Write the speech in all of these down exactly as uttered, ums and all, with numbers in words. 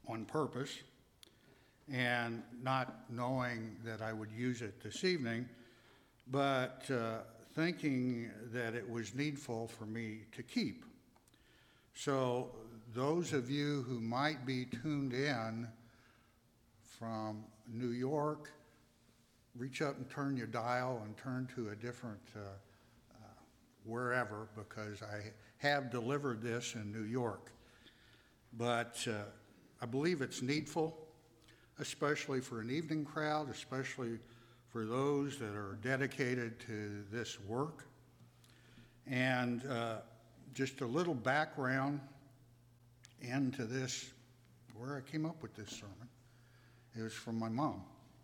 on purpose, and not knowing that I would use it this evening, but uh, thinking that it was needful for me to keep. So those of you who might be tuned in from New York, reach up and turn your dial and turn to a different uh, uh, wherever, because I have delivered this in New York. But uh, I believe it's needful, especially for an evening crowd, especially for those that are dedicated to this work. And uh, just a little background into this, where I came up with this sermon. It was from my mom.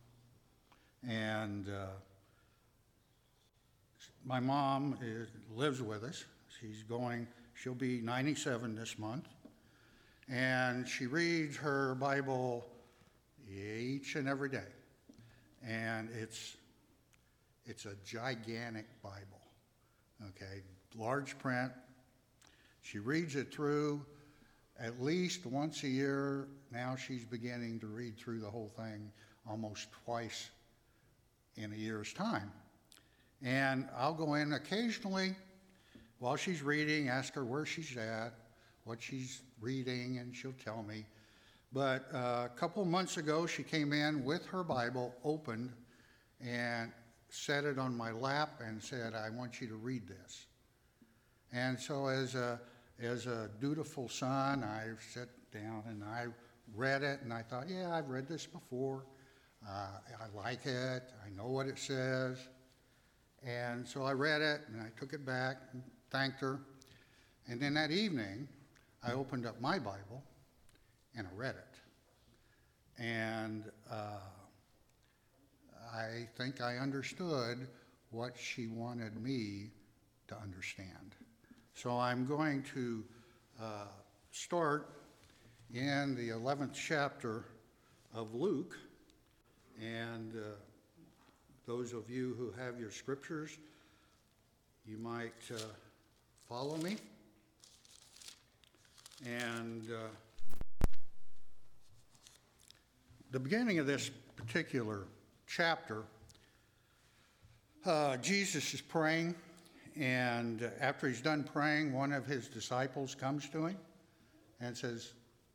And uh, my mom is, lives with us. She's going, she'll be ninety-seven this month. And she reads her Bible each and every day. And it's it's a gigantic Bible, okay, large print. She reads it through at least once a year. Now she's beginning to read through the whole thing almost twice in a year's time. And I'll go in occasionally while she's reading, ask her where she's at, what she's reading, and she'll tell me. But uh, a couple months ago, she came in with her Bible opened and set it on my lap and said, I want you to read this. And so as a, as a dutiful son, I sat down and I read it, and I thought, yeah, I've read this before. Uh, I like it. I know what it says. And so I read it, and I took it back and thanked her. And then that evening, I opened up my Bible, and I read it. And uh, I think I understood what she wanted me to understand. So I'm going to uh, start in the eleventh chapter of Luke. And uh, those of you who have your scriptures, you might uh, follow me. And uh, the beginning of this particular chapter, uh, Jesus is praying, and after he's done praying, one of his disciples comes to him and says,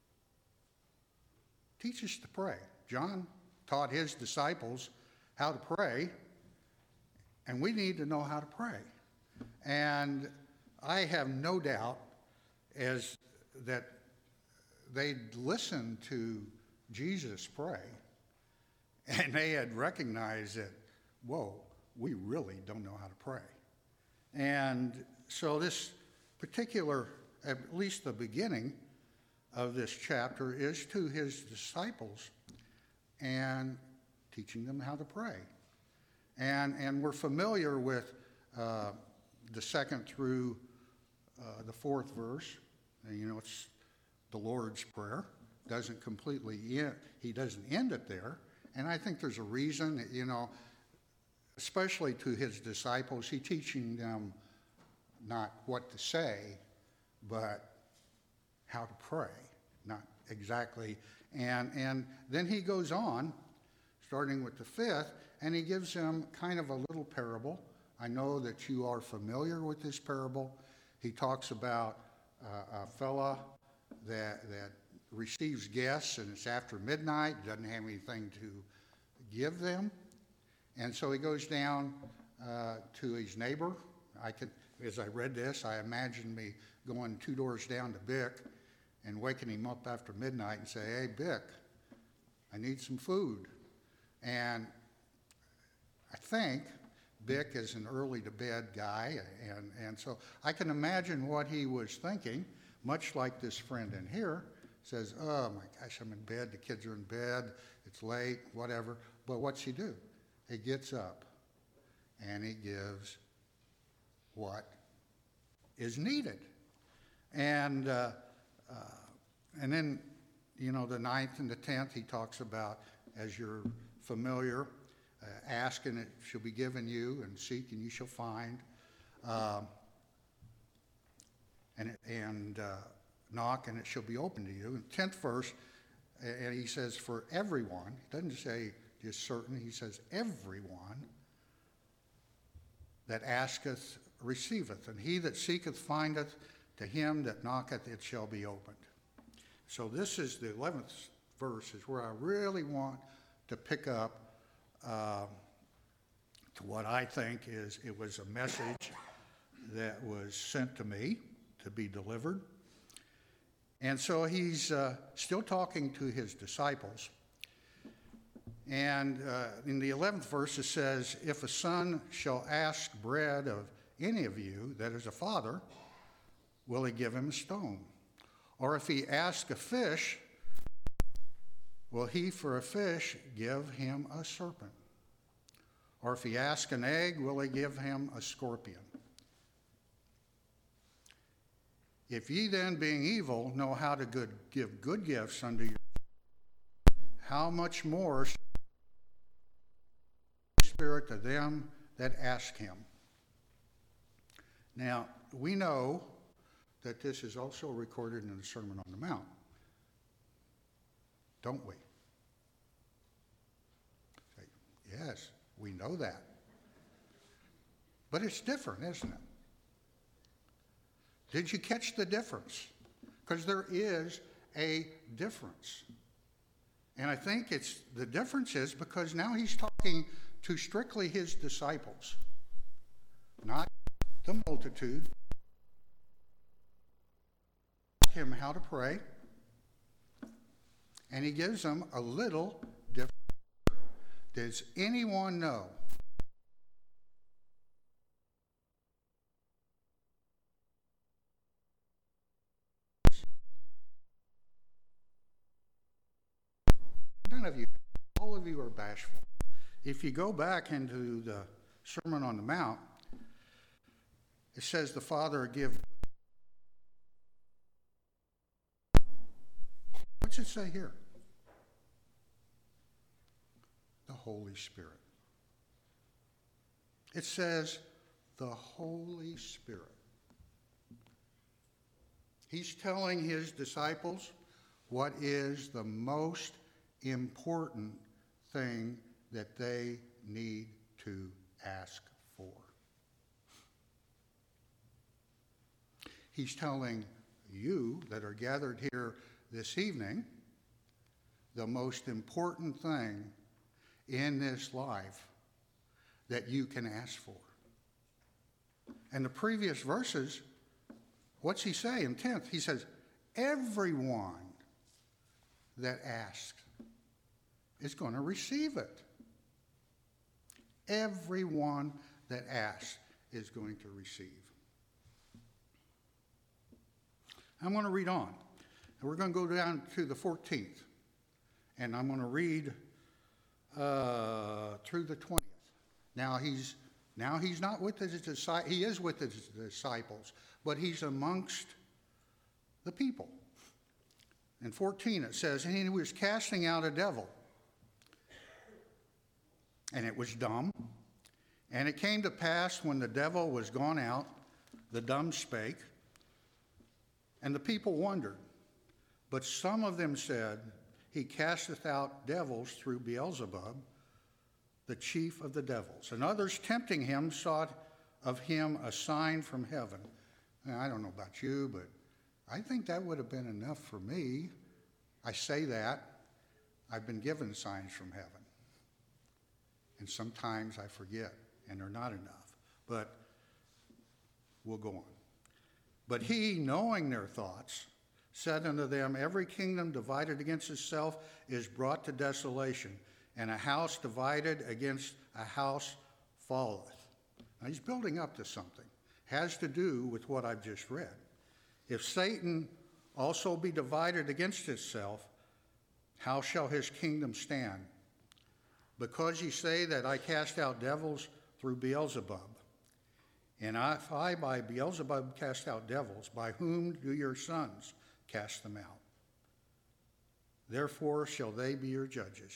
teach us to pray. John taught his disciples how to pray, and we need to know how to pray. And I have no doubt as that they'd listened to Jesus pray, and they had recognized that, whoa, we really don't know how to pray. And so this particular, at least the beginning of this chapter, is to his disciples and teaching them how to pray. And, and we're familiar with uh, the second through uh, the fourth verse. And, you know, it's the Lord's Prayer. Doesn't completely end, he doesn't end it there. And I think there's a reason, that, you know, especially to his disciples, he's teaching them not what to say, but how to pray, not exactly. And, and then he goes on, starting with the fifth, and he gives them kind of a little parable. I know that you are familiar with this parable. He talks about uh, a fella that, that receives guests, and it's after midnight, doesn't have anything to give them. And so he goes down uh, to his neighbor. I could, as I read this, I imagined me going two doors down to Bick and waking him up after midnight and say, hey, Bick, I need some food. And I think Bick is an early-to-bed guy, and, and so I can imagine what he was thinking, much like this friend in here says, oh, my gosh, I'm in bed, the kids are in bed, it's late, whatever. But what's he do? He gets up, and he gives what is needed. And uh, uh, and then, you know, the ninth and the tenth, he talks about, as you're familiar, uh, ask and it shall be given you, and seek and you shall find, um, and and uh, knock and it shall be open to you. And tenth verse, And he says, for everyone, he doesn't say just certain, he says, everyone that asketh receiveth, and he that seeketh findeth, to him that knocketh it shall be opened. So this is the eleventh verse, is where I really want to pick up uh, to what I think is, it was a message that was sent to me to be delivered. And so he's uh, still talking to his disciples. And uh, in the eleventh verse it says, if a son shall ask bread of any of you that is a father, will he give him a stone? Or if he ask a fish, will he for a fish give him a serpent? Or if he ask an egg, will he give him a scorpion? If ye then, being evil, know how to good, give good gifts unto your children, how much more shall the Spirit to them that ask him? Now, we know that this is also recorded in the Sermon on the Mount, don't we? Say, yes, we know that. But it's different, isn't it? Did you catch the difference? Because there is a difference. And I think it's the difference is because now he's talking to strictly his disciples, not the multitude. Ask him how to pray, and he gives them a little different. Does anyone know? None of you, all of you are bashful. If you go back into the Sermon on the Mount, it says the Father give. What's it say here? The Holy Spirit. It says the Holy Spirit. He's telling his disciples what is the most important thing that they need to ask for. He's telling you that are gathered here this evening the most important thing in this life that you can ask for. And the previous verses, what's he say in tenth? He says, everyone that asks is going to receive it. Everyone that asks is going to receive. I'm going to read on. And we're going to go down to the fourteenth. And I'm going to read uh, through the twentieth. Now he's now he's not with his disciples. He is with his disciples, but he's amongst the people. In fourteen it says, and he was casting out a devil. And it was dumb. And it came to pass when the devil was gone out, the dumb spake, and the people wondered. But some of them said, he casteth out devils through Beelzebub, the chief of the devils. And others, tempting him, sought of him a sign from heaven. Now, I don't know about you, but I think that would have been enough for me. I say that. I've been given signs from heaven. And sometimes I forget, and they're not enough. But we'll go on. But he, knowing their thoughts, said unto them, every kingdom divided against itself is brought to desolation, and a house divided against a house falleth. Now he's building up to something. Has to do with what I've just read. If Satan also be divided against itself, how shall his kingdom stand? Because ye say that I cast out devils through Beelzebub. And if I by Beelzebub cast out devils, by whom do your sons cast them out? Therefore shall they be your judges.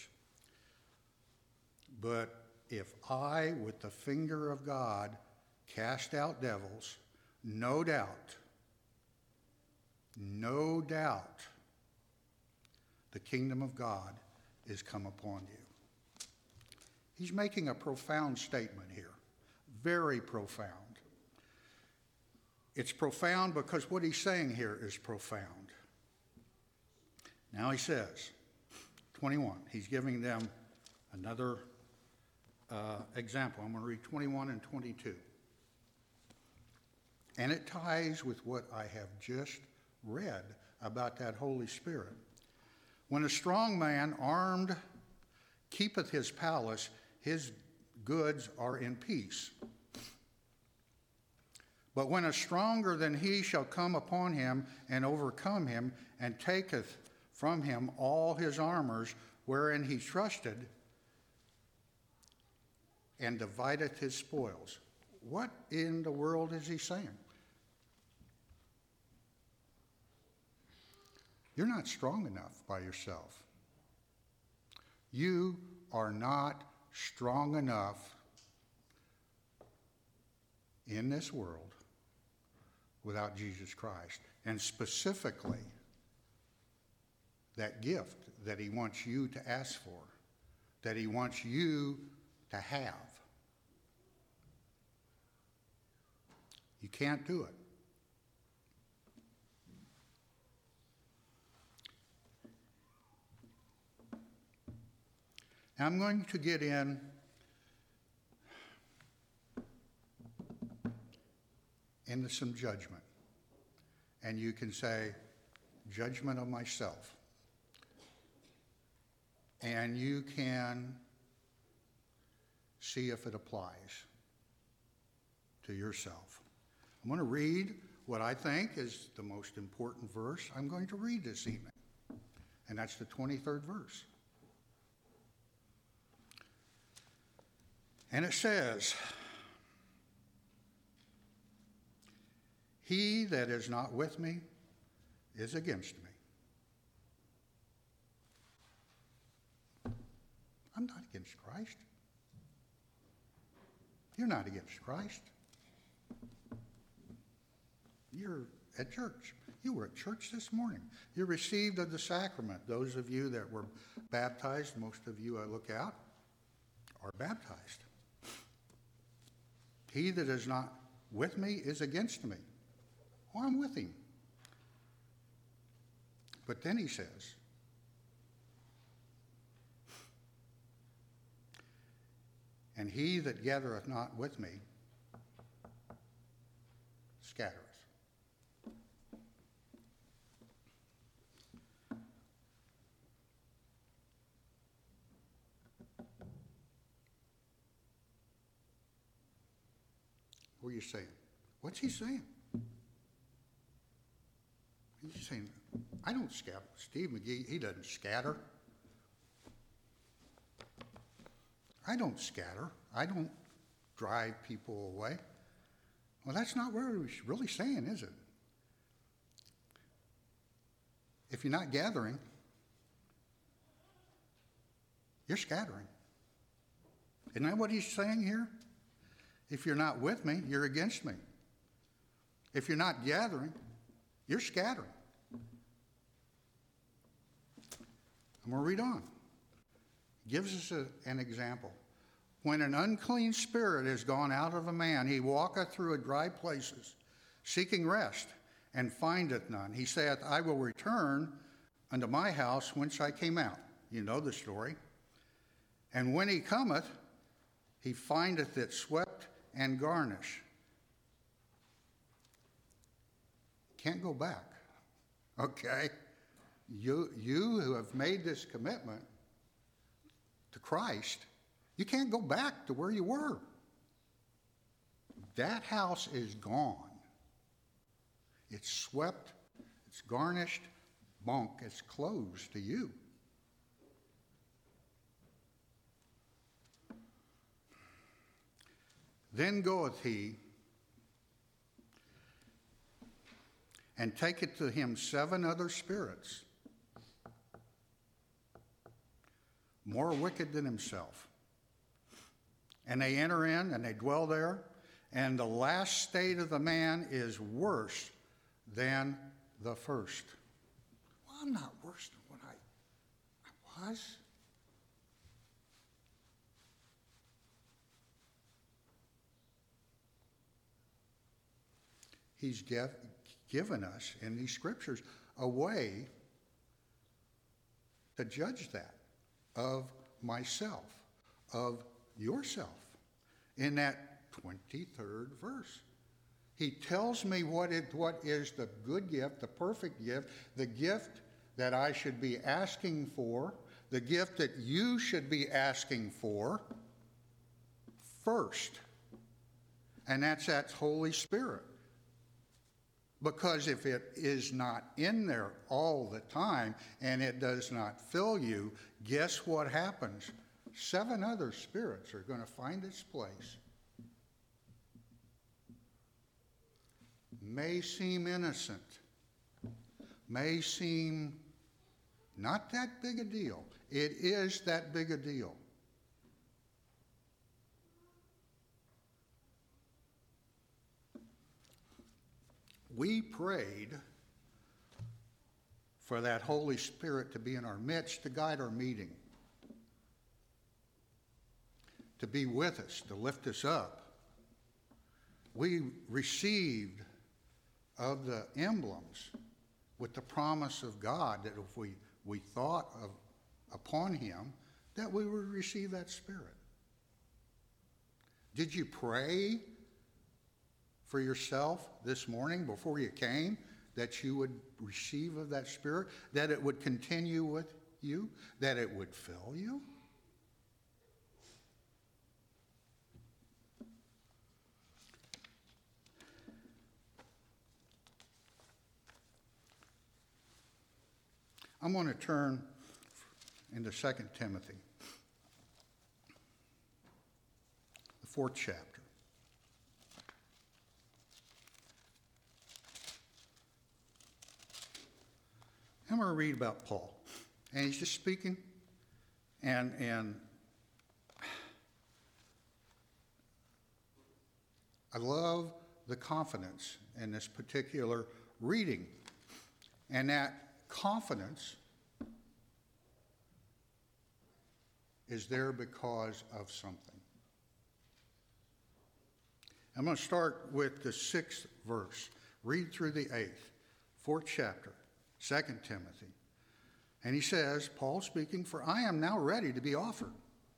But if I with the finger of God cast out devils, no doubt, no doubt, the kingdom of God is come upon you. He's making a profound statement here, very profound. It's profound because what he's saying here is profound. Now he says, twenty-one, he's giving them another uh, example. I'm going to read twenty-one and twenty-two. And it ties with what I have just read about that Holy Spirit. When a strong man armed keepeth his palace, his goods are in peace. But when a stronger than he shall come upon him and overcome him, and taketh from him all his armors wherein he trusted, and divideth his spoils. What in the world is he saying? You're not strong enough by yourself. You are not strong enough in this world without Jesus Christ. And specifically, that gift that he wants you to ask for, that he wants you to have. You can't do it. Now I'm going to get in into some judgment. And you can say, judgment of myself. And you can see if it applies to yourself. I'm going to read what I think is the most important verse I'm going to read this evening. And that's the twenty-third verse. And it says, he that is not with me is against me. I'm not against Christ. You're not against Christ. You're at church. You were at church this morning. You received of the sacrament. Those of you that were baptized, most of you I look out, are baptized. He that is not with me is against me. Well, I'm with him. But then he says, and he that gathereth not with me scattereth. What are you saying? What's he saying? He's saying, I don't scatter. Steve McGee, he doesn't scatter. I don't scatter. I don't drive people away. Well, that's not what he's really saying, is it? If you're not gathering, you're scattering. Isn't that what he's saying here? If you're not with me, you're against me. If you're not gathering, you're scattering. I'm going to read on. He gives us a, an example. When an unclean spirit is gone out of a man, he walketh through dry places, seeking rest, and findeth none. He saith, I will return unto my house whence I came out. You know the story. And when he cometh, he findeth it swept and garnished. Can't go back. Okay? You, you who have made this commitment to Christ, you can't go back to where you were. That house is gone. It's swept, it's garnished, bunk, it's closed to you. Then goeth he and taketh to him seven other spirits, more wicked than himself. And they enter in and they dwell there, and the last state of the man is worse than the first. Well, I'm not worse than what I... Because He's give, given us in these scriptures a way to judge that of myself, of yourself. In that twenty-third verse, he tells me what it what is the good gift, the perfect gift, the gift that I should be asking for, the gift that you should be asking for first. And that's that Holy Spirit. Because if it is not in there all the time and it does not fill you, guess what happens? Seven other spirits are going to find its place. May seem innocent, may seem not that big a deal. It is that big a deal. We prayed for that Holy Spirit to be in our midst, to guide our meeting, to be with us, to lift us up. We received of the emblems with the promise of God that if we, we thought of upon him, that we would receive that Spirit. Did you pray for yourself this morning before you came that you would receive of that Spirit, that it would continue with you, that it would fill you? I'm going to turn into Second Timothy, the fourth chapter. I'm going to read about Paul. And he's just speaking, and, and I love the confidence in this particular reading. And that confidence is there because of something. I'm going to start with the sixth verse. Read through the eighth, fourth chapter, Second Timothy. And he says, Paul speaking, "For I am now ready to be offered.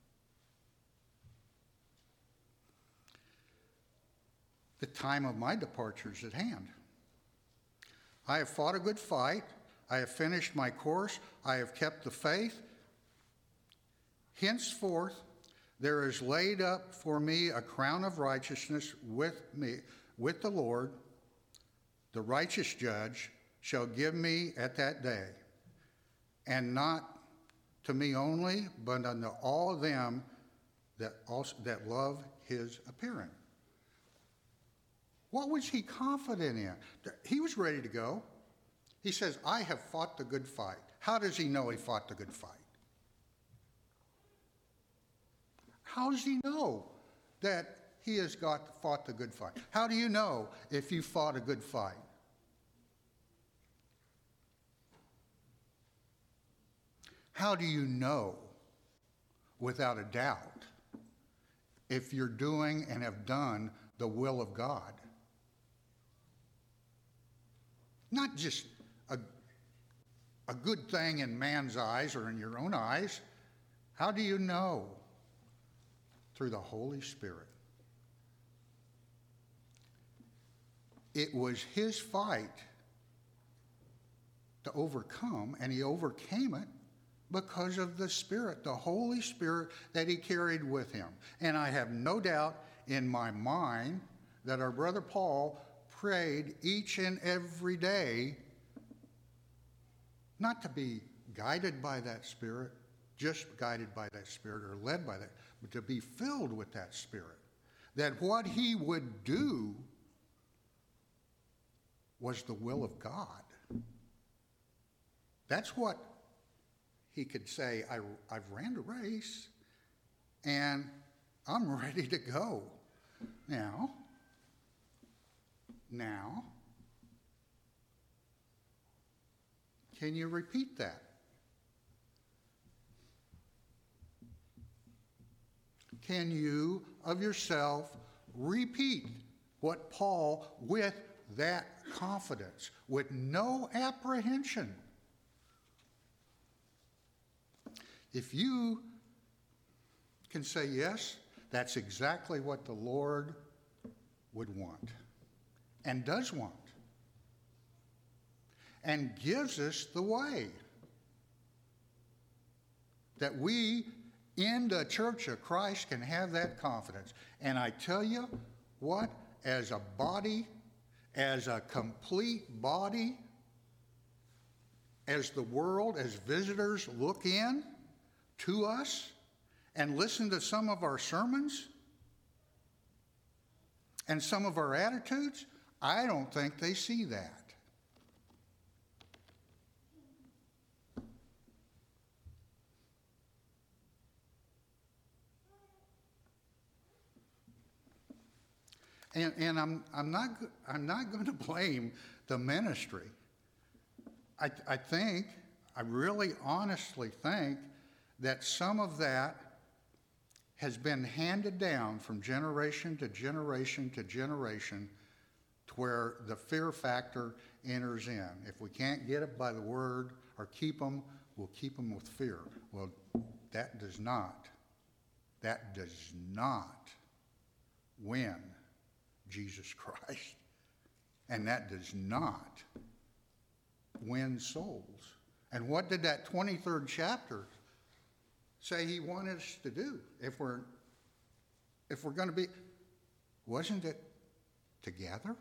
The time of my departure is at hand. I have fought a good fight. I have finished my course. I have kept the faith. Henceforth, there is laid up for me a crown of righteousness with me, with the Lord, the righteous judge, shall give me at that day, and not to me only, but unto all them that also that love his appearing." What was he confident in? He was ready to go. He says, "I have fought the good fight." How does he know he fought the good fight? How does he know that he has got fought the good fight? How do you know if you fought a good fight? How do you know without a doubt if you're doing and have done the will of God? Not just a, a good thing in man's eyes or in your own eyes. How do you know? Through the Holy Spirit. It was his fight to overcome, and he overcame it because of the Spirit, the Holy Spirit that he carried with him. And I have no doubt in my mind that our brother Paul prayed each and every day not to be guided by that Spirit, just guided by that Spirit or led by that, but to be filled with that Spirit. That what he would do was the will of God. That's what he could say, I, I've ran the race and I'm ready to go. Now, now, can you repeat that? can you of yourself repeat what Paul, with that confidence, with no apprehension? If you can say yes, that's exactly what the Lord would want and does want and gives us the way that we in the Church of Christ can have that confidence. And I tell you what, as a body, as a complete body, as the world, as visitors look in to us and listen to some of our sermons and some of our attitudes, I don't think they see that. And, and I'm, I'm not, I'm not going to blame the ministry. I, I think, I really honestly think that some of that has been handed down from generation to generation to generation to where the fear factor enters in. If we can't get it by the word or keep them, we'll keep them with fear. Well, that does not, that does not win Jesus Christ. And that does not win souls. And what did that twenty-third chapter say he wanted us to do? If we're if we're going to be, wasn't it to gather?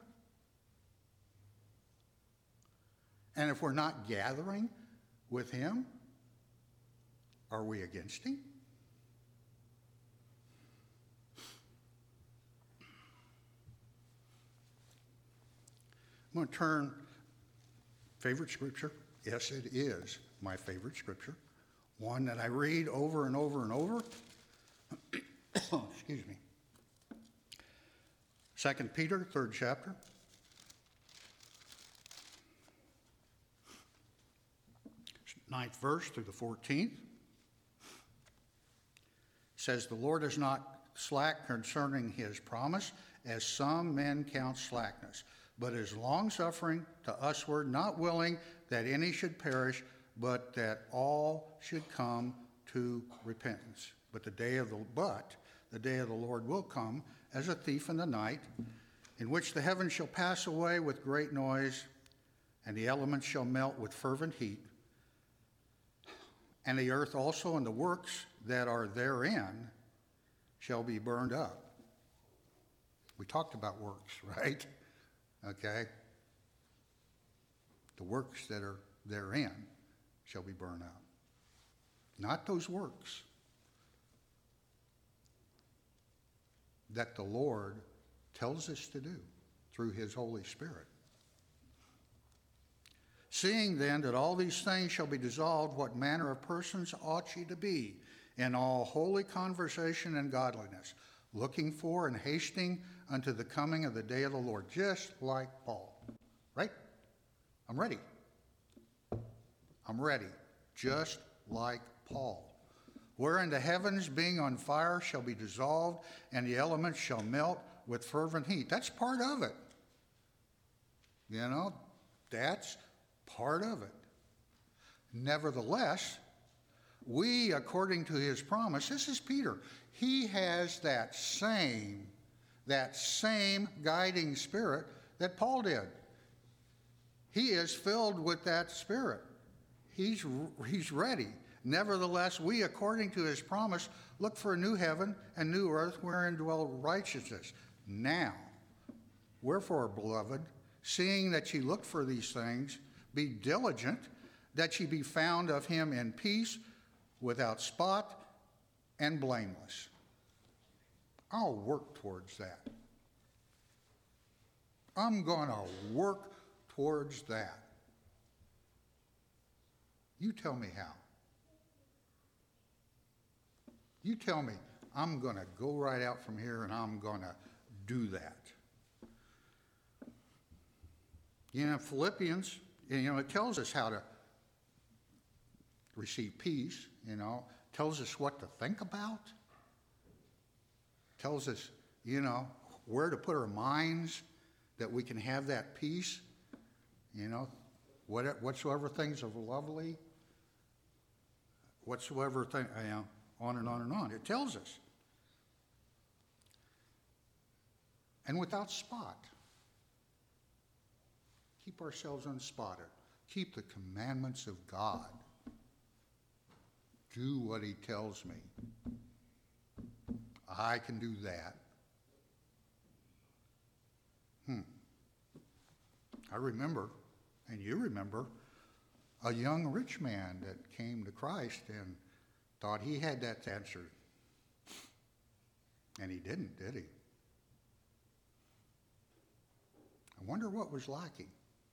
And if we're not gathering with him, are we against him? I'm going to turn, favorite scripture. Yes, it is my favorite scripture. One that I read over and over and over. Excuse me. Second Peter, third chapter. Ninth verse through the fourteenth. Says, the Lord is not slack concerning his promise, as some men count slackness, but is long-suffering to usward, not willing that any should perish, but that all should come to repentance. But the day of the but the day of the Lord will come as a thief in the night, in which the heavens shall pass away with great noise, and the elements shall melt with fervent heat, and the earth also and the works that are therein shall be burned up. We talked about works, right? Okay? The works that are therein shall be burned out. Not those works that the Lord tells us to do through his Holy Spirit. Seeing then that all these things shall be dissolved, what manner of persons ought ye to be in all holy conversation and godliness, looking for and hasting unto the coming of the day of the Lord, just like Paul. Right? I'm ready. I'm ready, just like Paul. Wherein the heavens being on fire shall be dissolved, and the elements shall melt with fervent heat. That's part of it. You know, that's part of it. Nevertheless, we, according to his promise, this is Peter, he has that same, that same guiding spirit that Paul did. He is filled with that spirit. He's, he's ready. Nevertheless, we, according to his promise, look for a new heaven and new earth wherein dwell righteousness. Now, wherefore, beloved, seeing that ye look for these things, be diligent that ye be found of him in peace, without spot and blameless. I'll work towards that. I'm going to work towards that. You tell me how. You tell me, I'm going to go right out from here and I'm going to do that. You know, Philippians, you know, it tells us how to receive peace, you know, tells us what to think about. tells us, you know, where to put our minds, that we can have that peace, you know, what, whatsoever things are lovely, whatsoever thing, you know, on and on and on. It tells us. And without spot. Keep ourselves unspotted. Keep the commandments of God. Do what he tells me. I can do that. Hmm. I remember, and you remember, a young rich man that came to Christ and thought he had that answer. And he didn't, did he? I wonder what was lacking.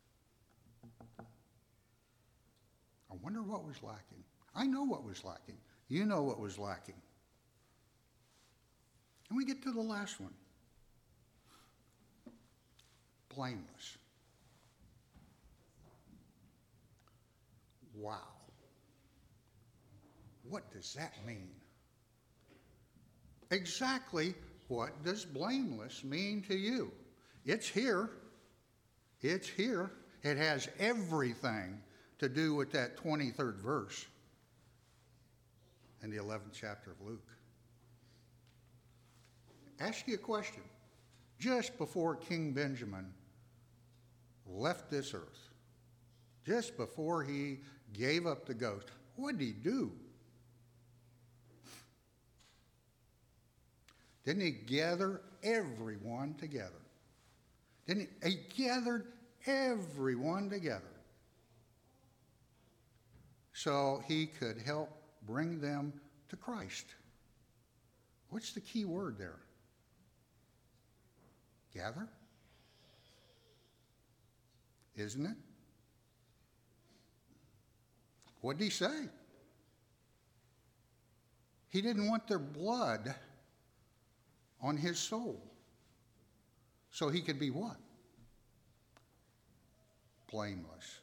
I wonder what was lacking. I know what was lacking. You know what was lacking. And we get to the last one. Blameless. Wow. What does that mean? Exactly what does blameless mean to you? It's here. It's here. It has everything to do with that twenty-third verse in the eleventh chapter of Luke. Ask you a question. Just before King Benjamin left this earth, just before he gave up the ghost, what did he do? Didn't he gather everyone together? Didn't he? He gathered everyone together so he could help bring them to Christ. What's the key word there? Gather? Isn't it? What did he say? He didn't want their blood on his soul. So he could be what? Blameless.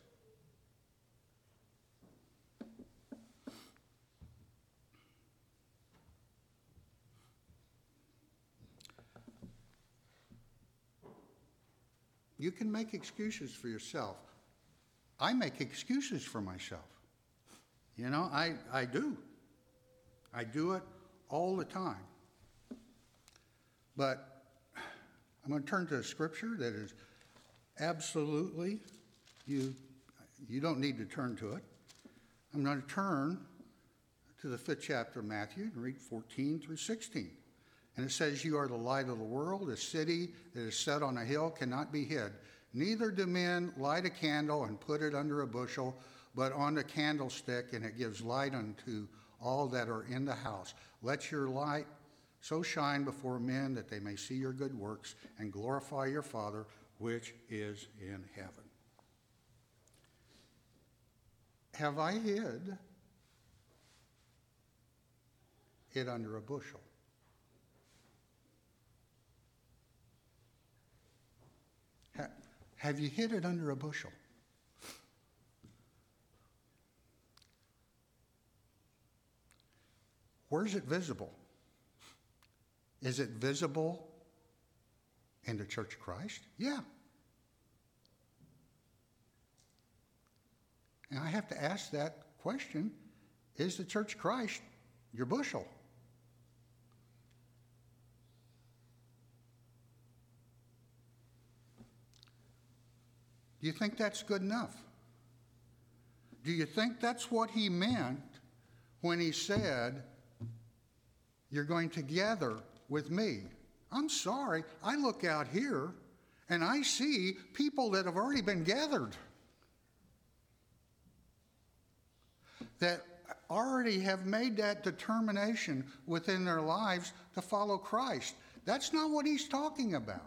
You can make excuses for yourself. I make excuses for myself. You know, I, I do. I do it all the time. But I'm going to turn to a scripture that is absolutely, you, you don't need to turn to it. I'm going to turn to the fifth chapter of Matthew and read fourteen through sixteen. And it says, you are the light of the world. A city that is set on a hill cannot be hid. Neither do men light a candle and put it under a bushel, but on a candlestick, and it gives light unto all that are in the house. Let your light so shine before men that they may see your good works and glorify your Father which is in heaven. Have I hid it under a bushel? Ha- have you hid it under a bushel? Where's it visible? Is it visible in the Church of Christ? Yeah. And I have to ask that question, is the Church of Christ your bushel? Do you think that's good enough? Do you think that's what he meant when he said, you're going to gather with me? I'm sorry, I look out here and I see people that have already been gathered, that already have made that determination within their lives to follow Christ. That's not what he's talking about.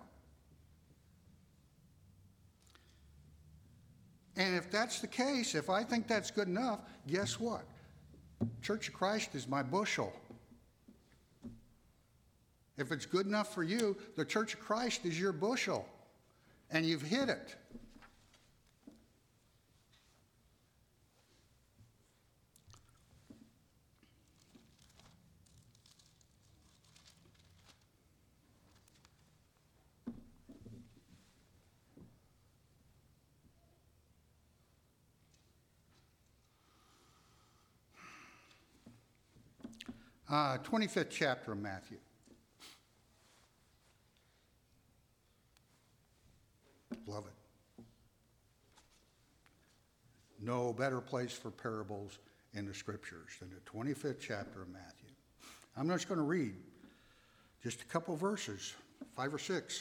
And if that's the case, if I think that's good enough, guess what? Church of Christ is my bushel. If it's good enough for you, the Church of Christ is your bushel, and you've hid it. Uh, twenty-fifth chapter of Matthew. Love it. No better place for parables in the scriptures than the twenty-fifth chapter of Matthew. I'm just going to read just a couple verses, five or six.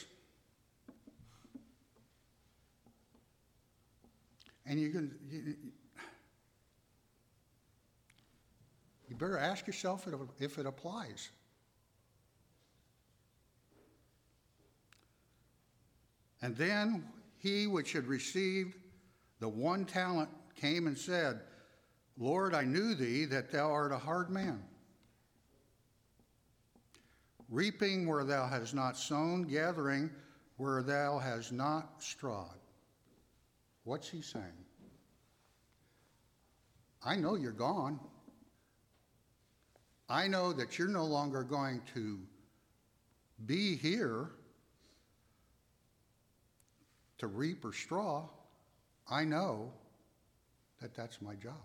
And you can, you, you better ask yourself if it applies. And then he which had received the one talent came and said, Lord, I knew thee that thou art a hard man, reaping where thou hast not sown, gathering where thou hast not strawed. What's he saying? I know you're gone. I know that you're no longer going to be here to reap or straw. I know that that's my job.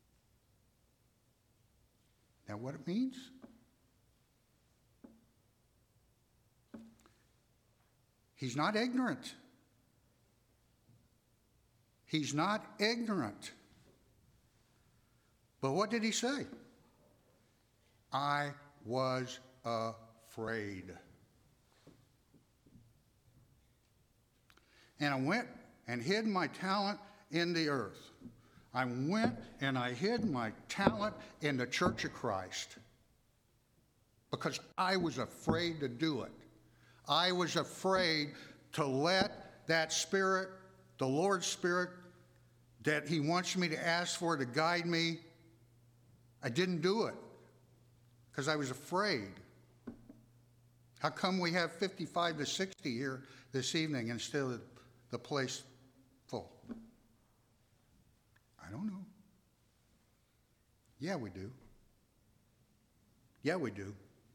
Now, what it means? He's not ignorant. He's not ignorant. But what did he say? I was afraid. And I went and hid my talent in the earth. I went and I hid my talent in the Church of Christ because I was afraid to do it. I was afraid to let that Spirit, the Lord's Spirit, that he wants me to ask for to guide me. I didn't do it because I was afraid. How come we have fifty-five to sixty here this evening and still the place full? I don't know. Yeah, we do. Yeah, we do.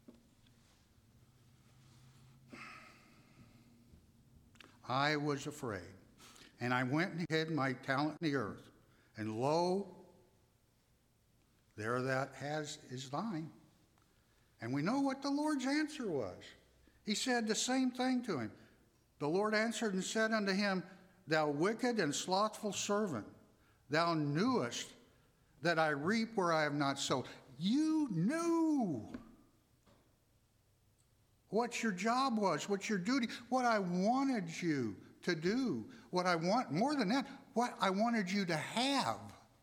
I was afraid, and I went and hid my talent in the earth, and lo, there that has is thine. And we know what the Lord's answer was. He said the same thing to him. The Lord answered and said unto him, Thou wicked and slothful servant, thou knewest that I reap where I have not sown. You knew what your job was, what your duty, what I wanted you to do, what I want, more than that, what I wanted you to have.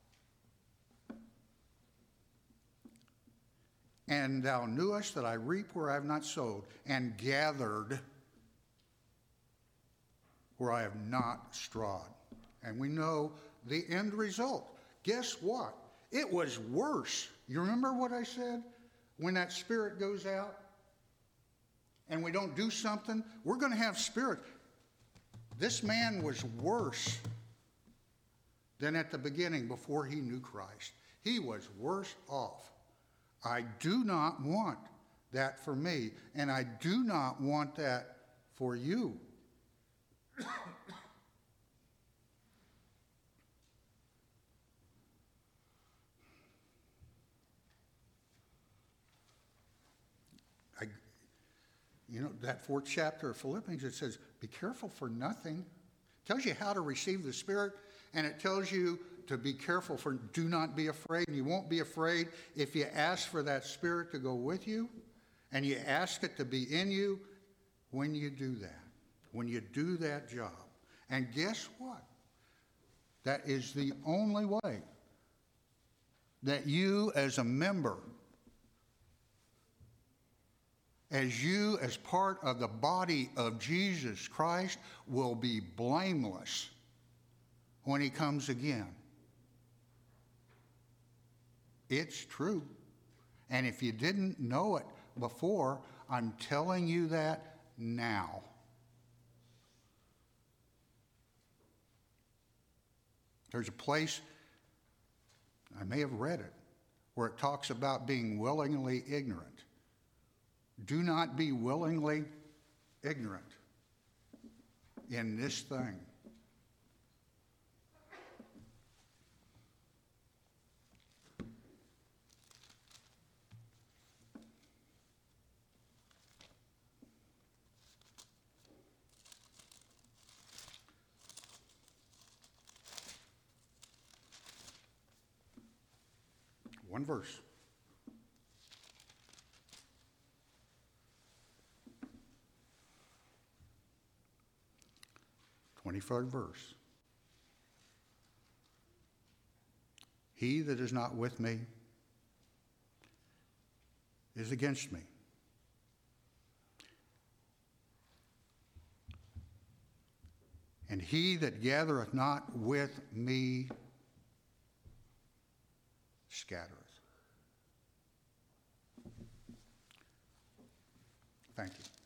And thou knewest that I reap where I have not sowed, and gathered where I have not strawed. And we know the end result. Guess what? It was worse. You remember what I said? When that spirit goes out and we don't do something, we're going to have spirit. This man was worse than at the beginning before he knew Christ. He was worse off. I do not want that for me, and I do not want that for you. I, you know, that fourth chapter of Philippians, it says, be careful for nothing. It tells you how to receive the Spirit, and it tells you to be careful for, do not be afraid. And you won't be afraid if you ask for that Spirit to go with you, and you ask it to be in you when you do that, when you do that job. And guess what? That is the only way that you as a member, as you as part of the body of Jesus Christ, will be blameless when he comes again. It's true. And if you didn't know it before, I'm telling you that now. There's a place, I may have read it, where it talks about being willingly ignorant. Do not be willingly ignorant in this thing. One verse. twenty-third verse. He that is not with me is against me. And he that gathereth not with me scattereth. Thank you.